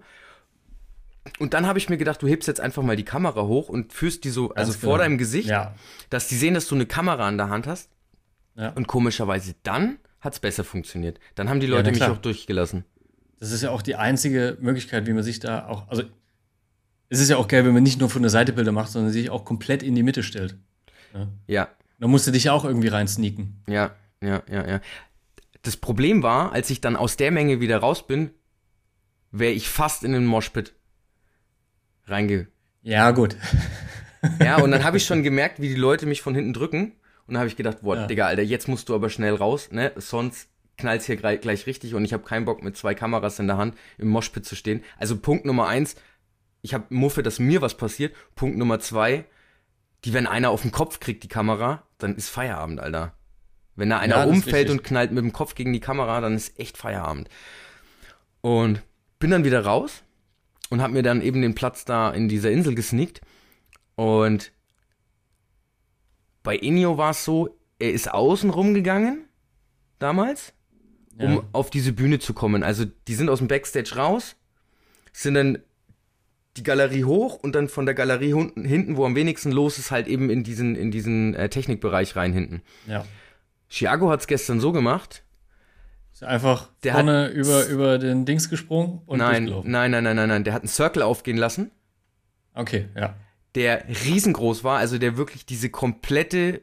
Und dann habe ich mir gedacht, du hebst jetzt einfach mal die Kamera hoch und führst die so, also Ganz vor genau. deinem Gesicht, Ja. dass die sehen, dass du eine Kamera in der Hand hast. Ja. Und komischerweise dann hat's besser funktioniert. Dann haben die Leute na mich klar. auch durchgelassen. Das ist ja auch die einzige Möglichkeit, wie man sich da auch, also es ist ja auch geil, wenn man nicht nur von der Seite Bilder macht, sondern sich auch komplett in die Mitte stellt. Ja. Ja, Da musst du dich ja auch irgendwie rein sneaken. ja. das Problem war, als ich dann aus der Menge wieder raus bin, wäre ich fast in den Moshpit reinge... Ja, gut. Ja, und dann habe ich schon gemerkt, wie die Leute mich von hinten drücken. Und dann habe ich gedacht, boah, Ja. Digga, Alter, jetzt musst du aber schnell raus, ne? Sonst knallt's hier gleich richtig und ich habe keinen Bock, mit 2 Kameras in der Hand im Moshpit zu stehen. Also Punkt Nummer 1, ich habe Muffe, dass mir was passiert. Punkt Nummer 2, wenn einer auf den Kopf kriegt, die Kamera, dann ist Feierabend, Alter. Wenn da einer Ja, das ist umfällt richtig. und knallt mit dem Kopf gegen die Kamera, dann ist echt Feierabend. Und bin dann wieder raus und habe mir dann eben den Platz da in dieser Insel gesneakt. Und bei Inyo war es so, er ist außen rumgegangen, damals, um Ja. auf diese Bühne zu kommen. Also die sind aus dem Backstage raus, sind dann die Galerie hoch und dann von der Galerie hinten, wo am wenigsten los ist, halt eben in diesen Technikbereich rein hinten. Ja. Chiago hat's gestern so gemacht. Ist einfach Der vorne über den Dings gesprungen und Nein, durchgelaufen. nein. Der hat einen Circle aufgehen lassen, Okay, ja. der riesengroß war, also der wirklich diese komplette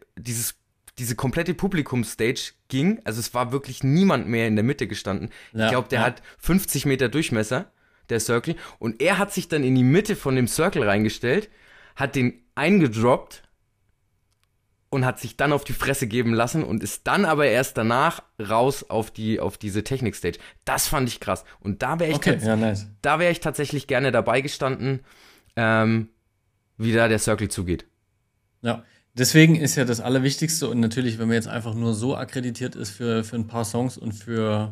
Publikumsstage ging. Also es war wirklich niemand mehr in der Mitte gestanden. Ja, Ich glaube, der ja. hat 50 Meter Durchmesser, der Circle. Und er hat sich dann in die Mitte von dem Circle reingestellt, hat den eingedroppt und hat sich dann auf die Fresse geben lassen und ist dann aber erst danach raus auf diese Technik-Stage. Das fand ich krass. Und da wäre ich, Okay, ja, nice. ich tatsächlich gerne dabei gestanden, wie da der Circle zugeht. Ja, deswegen ist ja das Allerwichtigste und natürlich, wenn man jetzt einfach nur so akkreditiert ist für ein paar Songs und für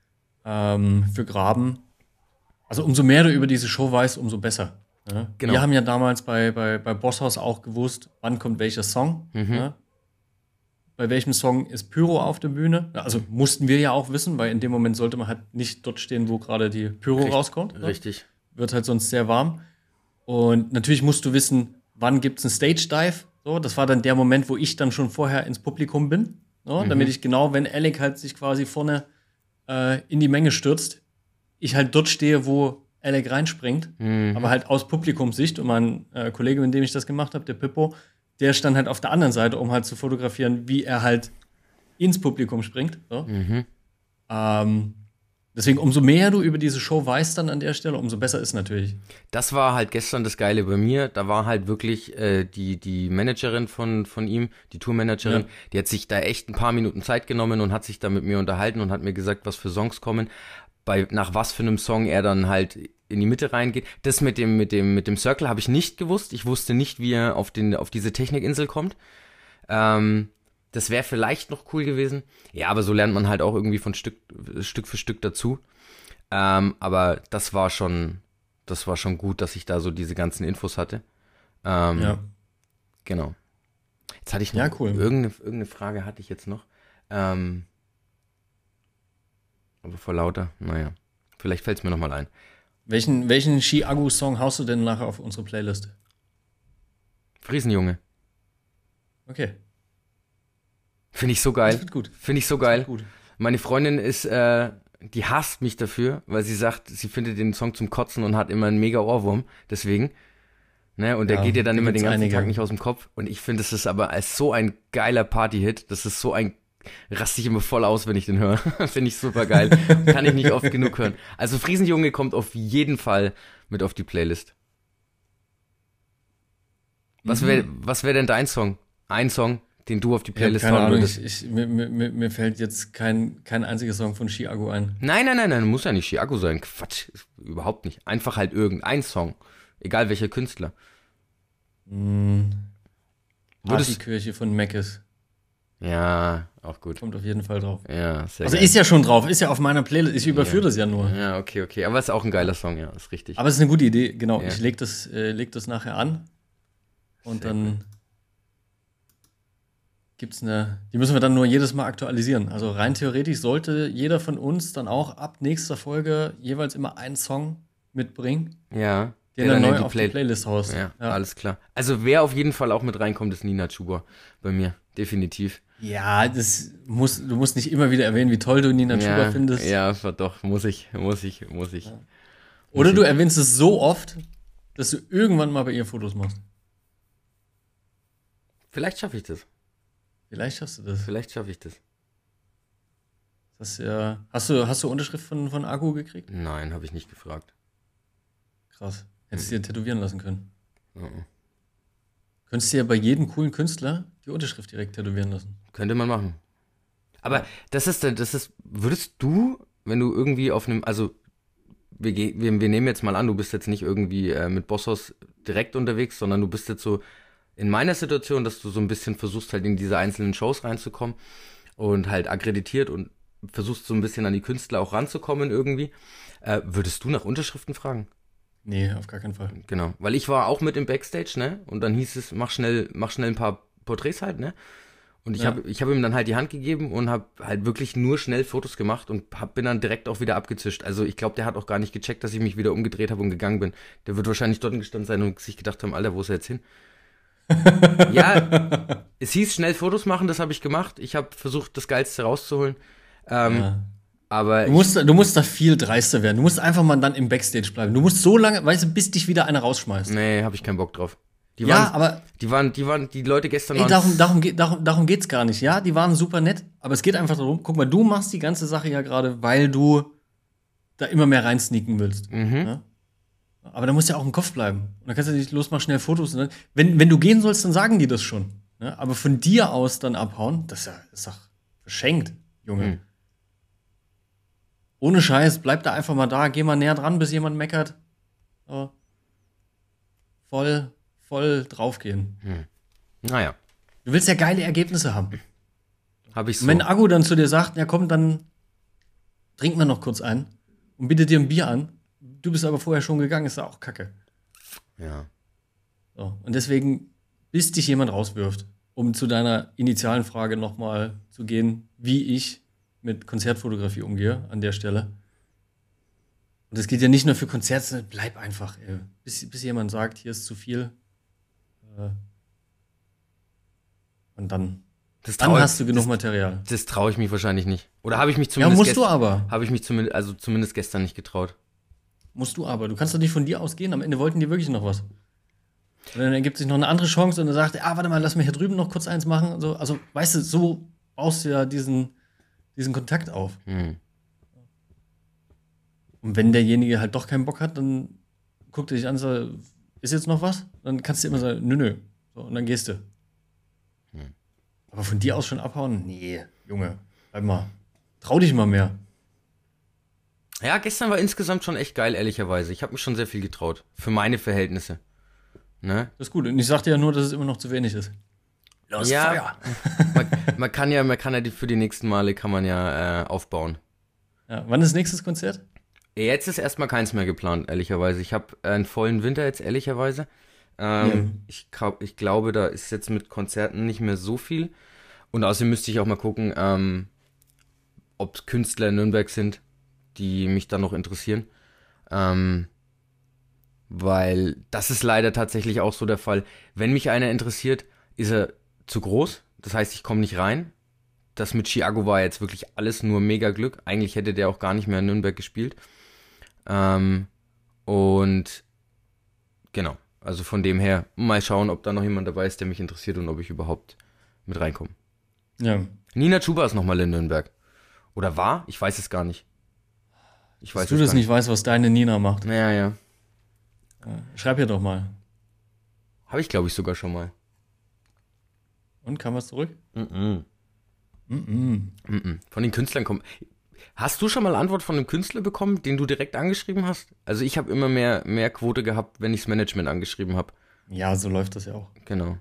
Graben, also umso mehr du über diese Show weißt, umso besser. Ja? Genau. Wir haben ja damals bei Bosshaus auch gewusst, wann kommt welcher Song. Ja? Bei welchem Song ist Pyro auf der Bühne? Also mussten wir ja auch wissen, weil in dem Moment sollte man halt nicht dort stehen, wo gerade die Pyro rauskommt. Ne? Richtig. Wird halt sonst sehr warm. Und natürlich musst du wissen, wann gibt es einen Stage-Dive. So, das war dann der Moment, wo ich dann schon vorher ins Publikum bin. So, damit ich genau, wenn Alec halt sich quasi vorne in die Menge stürzt, ich halt dort stehe, wo Alec reinspringt. Aber halt aus Publikumssicht. Und mein Kollege, mit dem ich das gemacht habe, der Pippo, der stand halt auf der anderen Seite, um halt zu fotografieren, wie er halt ins Publikum springt. So. Deswegen, umso mehr du über diese Show weißt dann an der Stelle, umso besser ist natürlich. Das war halt gestern das Geile bei mir. Da war halt wirklich die Managerin von ihm, die Tourmanagerin, Ja. die hat sich da echt ein paar Minuten Zeit genommen und hat sich da mit mir unterhalten und hat mir gesagt, was für Songs kommen, nach was für einem Song er dann halt in die Mitte reingeht. Das mit dem Circle habe ich nicht gewusst. Ich wusste nicht, wie er auf diese Technikinsel kommt. Das wäre vielleicht noch cool gewesen. Ja, aber so lernt man halt auch irgendwie von Stück für Stück dazu. Aber das war schon gut, dass ich da so diese ganzen Infos hatte. Ja. Genau. Jetzt hatte ich noch Ja, cool. irgendeine Frage hatte ich jetzt noch. Aber vor lauter, naja. Vielleicht fällt es mir nochmal ein. Welchen Chiago-Song haust du denn nachher auf unsere Playlist? Friesenjunge. Okay. Finde ich so Das geil. wird gut. Finde ich so Das geil. wird gut. Meine Freundin die hasst mich dafür, weil sie sagt, sie findet den Song zum Kotzen und hat immer einen mega Ohrwurm. Deswegen. Ne, und der Ja, geht ihr dann da immer den gibt's ganzen einige. Tag nicht aus dem Kopf. Und ich finde, es ist aber als so ein geiler Party-Hit. Das ist so ein, raste ich immer voll aus, wenn ich den höre. Finde ich super geil. Kann ich nicht oft genug hören. Also Friesenjunge kommt auf jeden Fall mit auf die Playlist. Was wär denn dein Song? Ein Song, den du auf die Ich hab Playlist keine hauen Ahnung, würdest? mir fällt jetzt kein einziger Song von Chiago ein. Nein, muss ja nicht Chiago sein. Quatsch, überhaupt nicht. Einfach halt irgendein Song. Egal welcher Künstler. Partykirche von Meckes. Ja, auch gut. Kommt auf jeden Fall drauf. Ja, sehr Also geil. ist ja schon drauf, ist ja auf meiner Playlist. Ich überführe das ja nur. Ja, okay. Aber ist auch ein geiler Song, ja, ist richtig. Aber es ist eine gute Idee, genau. Ja. Ich leg das nachher an. Und Sehr dann gibt's die müssen wir dann nur jedes Mal aktualisieren. Also rein theoretisch sollte jeder von uns dann auch ab nächster Folge jeweils immer einen Song mitbringen, Ja. den der er dann neu in die auf die Playlist haust. Ja, alles klar. Also wer auf jeden Fall auch mit reinkommt, ist Nina Chuba bei mir. Definitiv. Ja, du musst nicht immer wieder erwähnen, wie toll du Nina Chuba findest. Ja, doch, muss ich. Oder du erwähnst es so oft, dass du irgendwann mal bei ihr Fotos machst. Vielleicht schaffe ich das. Vielleicht schaffst du das. Vielleicht schaffe ich das. Das ist ja, hast du Unterschrift von Akku gekriegt? Nein, habe ich nicht gefragt. Krass. Hättest du dir tätowieren lassen können. Mhm. Könntest du ja bei jedem coolen Künstler die Unterschrift direkt tätowieren lassen. Könnte man machen. Aber würdest du, wenn du irgendwie auf einem, also wir nehmen jetzt mal an, du bist jetzt nicht irgendwie mit Bossos direkt unterwegs, sondern du bist jetzt so in meiner Situation, dass du so ein bisschen versuchst halt in diese einzelnen Shows reinzukommen und halt akkreditiert und versuchst so ein bisschen an die Künstler auch ranzukommen irgendwie. Würdest du nach Unterschriften fragen? Nee, auf gar keinen Fall. Genau, weil ich war auch mit im Backstage, ne? Und dann hieß es, mach schnell ein paar Porträts halt, ne? Und Ja. ich hab ihm dann halt die Hand gegeben und habe halt wirklich nur schnell Fotos gemacht und bin dann direkt auch wieder abgezischt. Also ich glaube, der hat auch gar nicht gecheckt, dass ich mich wieder umgedreht habe und gegangen bin. Der wird wahrscheinlich dort gestanden sein und sich gedacht haben, Alter, wo ist er jetzt hin? Ja, es hieß schnell Fotos machen, das habe ich gemacht. Ich habe versucht, das Geilste rauszuholen. Ja. Aber Du musst da viel dreister werden. Du musst einfach mal dann im Backstage bleiben. Du musst so lange, weißt du, bis dich wieder einer rausschmeißt. nee, habe ich keinen Bock drauf. Ja, aber Die Leute gestern ey, waren. darum geht's gar nicht. Ja, die waren super nett, aber es geht einfach darum, guck mal, du machst die ganze Sache ja gerade, weil du da immer mehr reinsneaken willst. Ja? Aber da muss ja auch im Kopf bleiben. Und dann kannst du nicht los, mach schnell Fotos. Und dann, wenn du gehen sollst, dann sagen die das schon. Ja? Aber von dir aus dann abhauen, ist doch verschenkt, Junge. Mhm. Ohne Scheiß, bleib da einfach mal da, geh mal näher dran, bis jemand meckert. So. Voll draufgehen. Naja, Du willst ja geile Ergebnisse haben. habe ich so. Und wenn Akku dann zu dir sagt, ja komm, dann trink mal noch kurz ein und bietet dir ein Bier an, du bist aber vorher schon gegangen, ist ja auch kacke. Ja. So. Und deswegen, bis dich jemand rauswirft, um zu deiner initialen Frage nochmal zu gehen, wie ich mit Konzertfotografie umgehe an der Stelle. Und das gilt ja nicht nur für Konzerte, bleib einfach, ey. Bis jemand sagt, hier ist zu viel. Und dann Das Dann trau- hast du genug Material. Das traue ich mich wahrscheinlich nicht. Oder habe ich mich Ja, zumindest musst du aber. Habe ich mich zumindest gestern nicht getraut. Musst du aber. Du kannst doch nicht von dir ausgehen. Am Ende wollten die wirklich noch was. Und dann ergibt sich noch eine andere Chance und dann sagt er, warte mal, lass mir hier drüben noch kurz eins machen. So, also, weißt du, so baust du ja diesen Kontakt auf. Hm. Und wenn derjenige halt doch keinen Bock hat, dann guckt er dich an und sagt, ist jetzt noch was? Dann kannst du immer sagen, nö. So, und dann gehst du. Aber von dir aus schon abhauen? Nee, Junge, bleib mal. Trau dich mal mehr. Ja, gestern war insgesamt schon echt geil, ehrlicherweise. Ich habe mich schon sehr viel getraut. Für meine Verhältnisse. Ne? Das ist gut. Und ich sagte ja nur, dass es immer noch zu wenig ist. Los, Ja. Feuer! Man kann ja für die nächsten Male kann man ja aufbauen. Ja, wann ist nächstes Konzert? Jetzt ist erstmal keins mehr geplant, ehrlicherweise. Ich habe einen vollen Winter jetzt, ehrlicherweise. Ich glaube, da ist jetzt mit Konzerten nicht mehr so viel. Und außerdem müsste ich auch mal gucken, ob Künstler in Nürnberg sind, die mich dann noch interessieren. Weil das ist leider tatsächlich auch so der Fall. Wenn mich einer interessiert, ist er zu groß. Das heißt, ich komme nicht rein. Das mit Chiago war jetzt wirklich alles nur mega Glück. Eigentlich hätte der auch gar nicht mehr in Nürnberg gespielt. Und genau. Also von dem her, mal schauen, ob da noch jemand dabei ist, der mich interessiert und ob ich überhaupt mit reinkomme. Ja. Nina Chuba ist nochmal in Nürnberg. Oder war? Ich weiß es gar nicht. Ich weiß Dass du es das gar nicht weißt, was deine Nina macht. Ja. Schreib ihr doch mal. Habe ich, glaube ich, sogar schon mal. Und kam was zurück? Von den Künstlern kommen. Hast du schon mal Antwort von einem Künstler bekommen, den du direkt angeschrieben hast? Also ich habe immer mehr Quote gehabt, wenn ich das Management angeschrieben habe. Ja, so läuft das ja auch. Genau.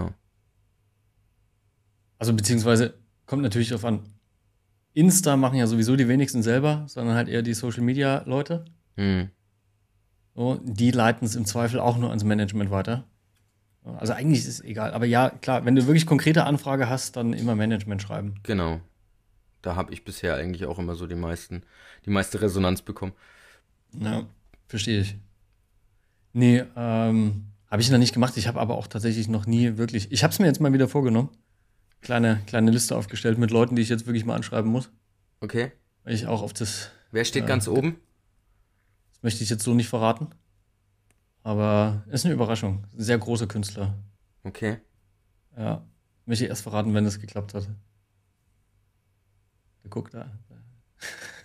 Also beziehungsweise kommt natürlich darauf an. Insta machen ja sowieso die wenigsten selber, sondern halt eher die Social-Media-Leute. So, die leiten es im Zweifel auch nur ans Management weiter. Also eigentlich ist es egal. Aber ja, klar, wenn du wirklich konkrete Anfrage hast, dann immer Management schreiben. Genau. Da habe ich bisher eigentlich auch immer so die meiste Resonanz bekommen. Ja, verstehe ich. Nee, habe ich noch nicht gemacht. Ich habe aber auch tatsächlich noch nie wirklich. Ich habe es mir jetzt mal wieder vorgenommen. Kleine Liste aufgestellt mit Leuten, die ich jetzt wirklich mal anschreiben muss. Okay. Weil ich auch auf das. Wer steht ganz oben? Das möchte ich jetzt so nicht verraten. Aber ist eine Überraschung. Ein sehr großer Künstler. Okay. Ja. Möchte ich erst verraten, wenn es geklappt hat. Guck da.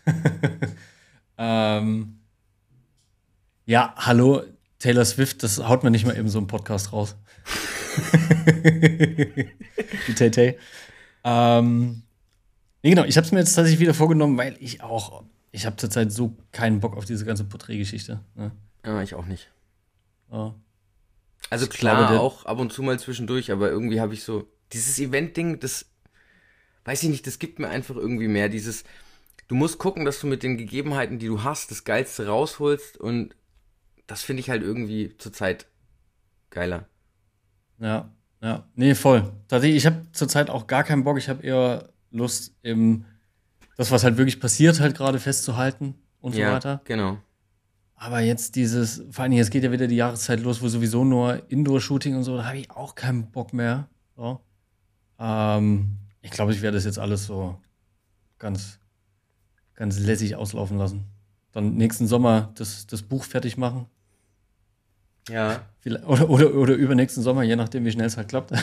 ähm, ja, hallo, Taylor Swift, das haut man nicht mal eben so im Podcast raus. Die Tay-Tay. Nee, genau, ich habe es mir jetzt tatsächlich wieder vorgenommen, weil ich habe zurzeit so keinen Bock auf diese ganze Porträtgeschichte. Ne? Ja, ich auch nicht. Ja. Also Ich glaube, klar, auch ab und zu mal zwischendurch, aber irgendwie habe ich so, dieses Event-Ding, das, weiß ich nicht, das gibt mir einfach irgendwie mehr. Du musst gucken, dass du mit den Gegebenheiten, die du hast, das Geilste rausholst und das finde ich halt irgendwie zurzeit geiler. ja, ja, nee, voll. Tatsächlich, ich habe zurzeit auch gar keinen Bock. Ich habe eher Lust, eben das, was halt wirklich passiert, halt gerade festzuhalten und so Ja, weiter. genau. Aber jetzt vor allem, jetzt geht ja wieder die Jahreszeit los, wo sowieso nur Indoor-Shooting und so, da habe ich auch keinen Bock mehr. So. Ich glaube, ich werde das jetzt alles so ganz, ganz lässig auslaufen lassen. Dann nächsten Sommer das Buch fertig machen. Ja. Oder übernächsten Sommer, je nachdem, wie schnell es halt klappt.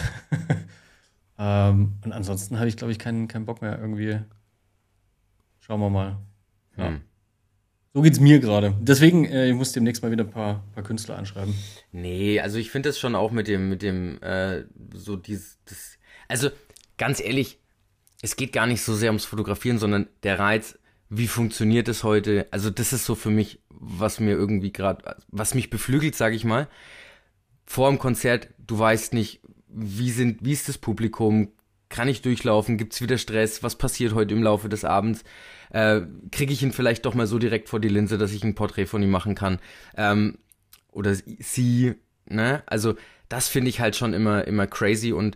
Und ansonsten habe ich, glaube ich, keinen Bock mehr irgendwie. Schauen wir mal. Ja. Hm. So geht's mir gerade. Deswegen, ich muss demnächst mal wieder ein paar Künstler anschreiben. Nee, also ich finde das schon auch so also ganz ehrlich, es geht gar nicht so sehr ums Fotografieren, sondern der Reiz, wie funktioniert es heute? Also das ist so für mich, was mir irgendwie gerade, was mich beflügelt, sage ich mal. Vor dem Konzert, du weißt nicht, wie ist das Publikum? Kann ich durchlaufen? Gibt's wieder Stress? Was passiert heute im Laufe des Abends? Kriege ich ihn vielleicht doch mal so direkt vor die Linse, dass ich ein Porträt von ihm machen kann? Oder sie, ne? Also das finde ich halt schon immer crazy und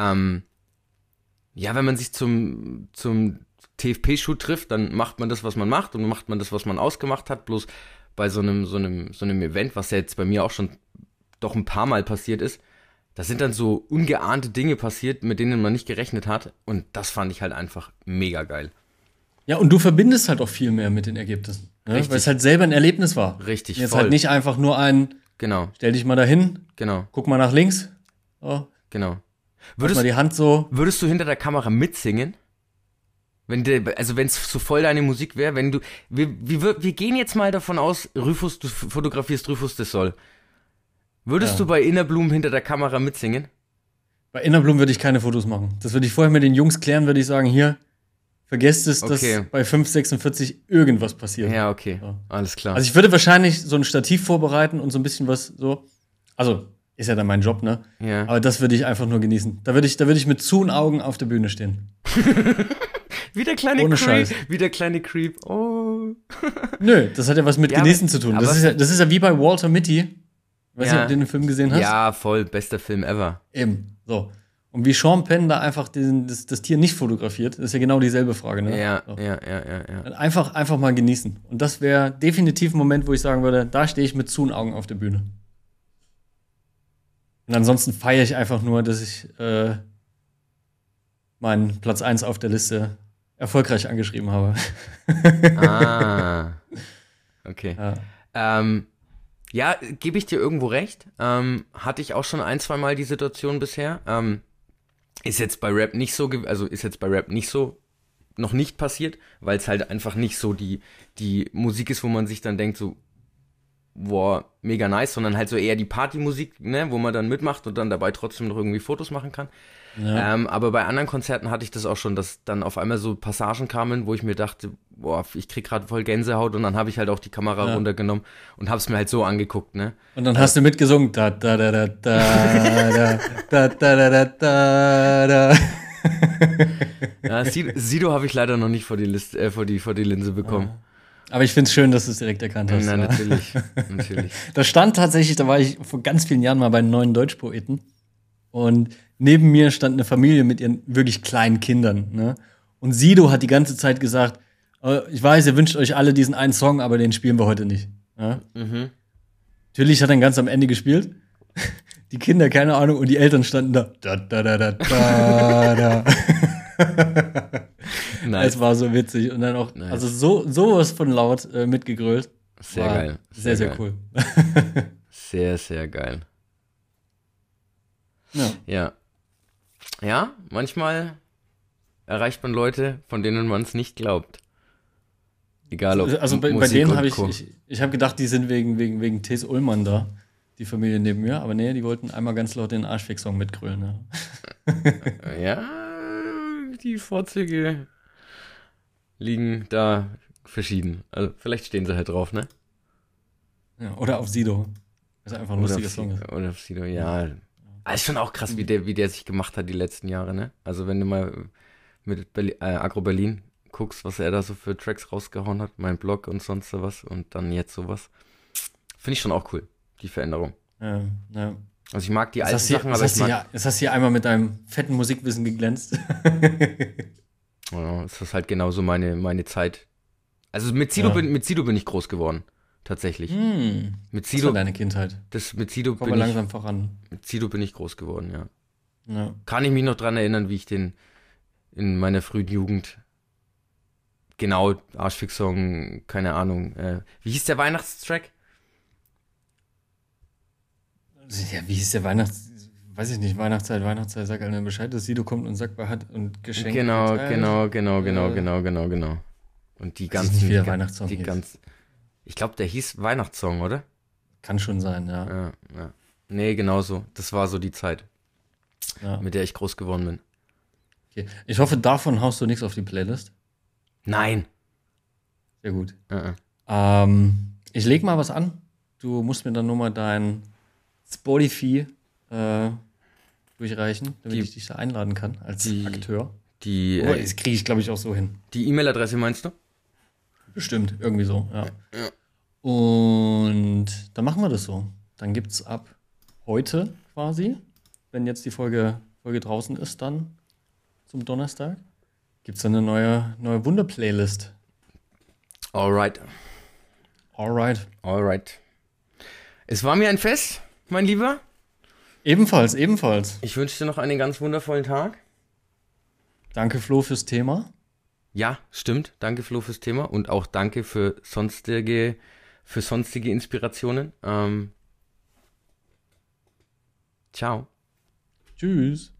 ja, wenn man sich zum TFP-Shoot trifft, dann macht man das, was man macht und macht man das, was man ausgemacht hat. Bloß bei so einem Event, was ja jetzt bei mir auch schon doch ein paar Mal passiert ist, da sind dann so ungeahnte Dinge passiert, mit denen man nicht gerechnet hat. Und das fand ich halt einfach mega geil. Ja, und du verbindest halt auch viel mehr mit den Ergebnissen. Ne? Richtig. Weil es halt selber ein Erlebnis war. Richtig, Jetzt voll. halt nicht einfach nur Genau, stell dich mal dahin, genau, guck mal nach links, so, genau. mach mal die Hand so. Würdest du hinter der Kamera mitsingen? Also wenn es so voll deine Musik wäre, wir gehen jetzt mal davon aus, du fotografierst Rufus de Sol. Würdest Ja. du bei Innerblumen hinter der Kamera mitsingen? Bei Innerblumen würde ich keine Fotos machen. Das würde ich vorher mit den Jungs klären, würde ich sagen, hier, vergesst es, Okay. dass bei 5,46 irgendwas passiert. Ja, okay, Ja. alles klar. Also ich würde wahrscheinlich so ein Stativ vorbereiten und so ein bisschen was so. Also, ist ja dann mein Job, ne? Ja. Aber das würde ich einfach nur genießen. Da würde ich mit zu Augen auf der Bühne stehen. Wie der kleine Ohne Creep. Scheiß. Wie der kleine Creep. Oh. Nö, das hat ja was mit Ja, Genießen zu tun. aber- Das ist ja wie bei Walter Mitty. Weiß nicht, Ja. ob du den Film gesehen hast. Ja, voll, bester Film ever. Eben. So. Und wie Sean Penn da einfach das Tier nicht fotografiert, das ist ja genau dieselbe Frage, ne? Ja, So. ja. Einfach mal genießen. Und das wäre definitiv ein Moment, wo ich sagen würde, da stehe ich mit zu Augen auf der Bühne. Und ansonsten feiere ich einfach nur, dass ich meinen Platz 1 auf der Liste erfolgreich angeschrieben habe. Ah. Okay. Ja. Ja, gebe ich dir irgendwo recht. Hatte ich auch schon ein, zwei Mal die Situation bisher. Ist jetzt bei Rap nicht so, noch nicht passiert, weil es halt einfach nicht so die Musik ist, wo man sich dann denkt so, boah, mega nice, sondern halt so eher die Partymusik, ne, wo man dann mitmacht und dann dabei trotzdem noch irgendwie Fotos machen kann. Ja. Aber bei anderen Konzerten hatte ich das auch schon, dass dann auf einmal so Passagen kamen, wo ich mir dachte, boah, ich krieg gerade voll Gänsehaut und dann habe ich halt auch die Kamera runtergenommen und hab's mir halt so angeguckt, ne. Und dann hast du mitgesungen. Da, da, da, da, da, da, da, da, da, da, da. Ja, Sido habe ich leider noch nicht vor die Linse bekommen. Aber ich finde es schön, dass du es direkt erkannt hast. Na, Ja. natürlich. Da stand tatsächlich, da war ich vor ganz vielen Jahren mal bei den Neuen Deutschpoeten. Und neben mir stand eine Familie mit ihren wirklich kleinen Kindern. Ne? Und Sido hat die ganze Zeit gesagt, ich weiß, ihr wünscht euch alle diesen einen Song, aber den spielen wir heute nicht. Ja? Natürlich hat er ihn ganz am Ende gespielt. Die Kinder, keine Ahnung, und die Eltern standen da. Da, da, da, da, da, da. Nice. Es war so witzig. Und dann auch, Nice. also sowas von laut mitgegrölt. Sehr War geil. Sehr, sehr geil. cool. Sehr, sehr geil. Ja. Ja. Ja, manchmal erreicht man Leute, von denen man es nicht glaubt. Egal ob Also bei Musik denen und habe Co. ich habe gedacht, die sind wegen T.S. Ullmann da, die Familie neben mir, aber nee, die wollten einmal ganz laut den Arschfick-Song mitgrölen. Ja. Ja, die Vorzüge liegen da verschieden. Also vielleicht stehen sie halt drauf, ne? Ja, oder auf Sido, was einfach ein lustiger Song ist. Oder auf Sido, ja. Aber ist schon auch krass, wie der sich gemacht hat die letzten Jahre, ne? Also wenn du mal mit Agro Berlin guckst, was er da so für Tracks rausgehauen hat, mein Blog und sonst was und dann jetzt sowas. Finde ich schon auch cool, die Veränderung. Ja, ja. Also ich mag die alten Sachen, aber ich mag... Jetzt hast du hier einmal mit deinem fetten Musikwissen geglänzt. Ja, es ist halt genauso meine Zeit. Also mit Sido, Ja. mit Sido bin ich groß geworden, tatsächlich. Mit Das war Sido, deine Kindheit. mit Sido Kommen wir bin ich, langsam voran. mit Sido bin ich groß geworden, ja. Ja. Kann ich mich noch dran erinnern, wie ich den in meiner frühen Jugend, genau, Arschfix-Song, keine Ahnung, wie hieß der Weihnachtstrack? Ja, wie hieß der weiß ich nicht, Weihnachtszeit, sag einer Bescheid, dass Sido kommt und sagt, wer hat und Geschenke Genau, verteilt. genau. Und die Weiß ich nicht, wie der ganzen, Weihnachtssong die hieß. ganz, ich glaube, der hieß Weihnachtssong, oder? Kann schon sein, ja. Ja. Nee, genau so. Das war so die Zeit, Ja. mit der ich groß geworden bin. Okay. Ich hoffe, davon haust du nichts auf die Playlist. Nein. Sehr gut. Äh. Ich leg mal was an. Du musst mir dann nur mal dein Spotify durchreichen, damit Die- ich dich da einladen kann als die- Akteur. Die, Oh, das kriege ich, glaube ich, auch so hin. die E-Mail-Adresse meinst du? Bestimmt, irgendwie so, ja. Und dann machen wir das so. Dann gibt's ab heute quasi, wenn jetzt die Folge draußen ist, dann zum Donnerstag, gibt's dann eine neue Wunder-Playlist. Alright. Alright. Es war mir ein Fest, mein Lieber. Ebenfalls. Ich wünsche dir noch einen ganz wundervollen Tag. Danke, Flo, fürs Thema. Ja, stimmt. Danke, Flo, fürs Thema. Und auch danke für sonstige Inspirationen. Ciao. Tschüss.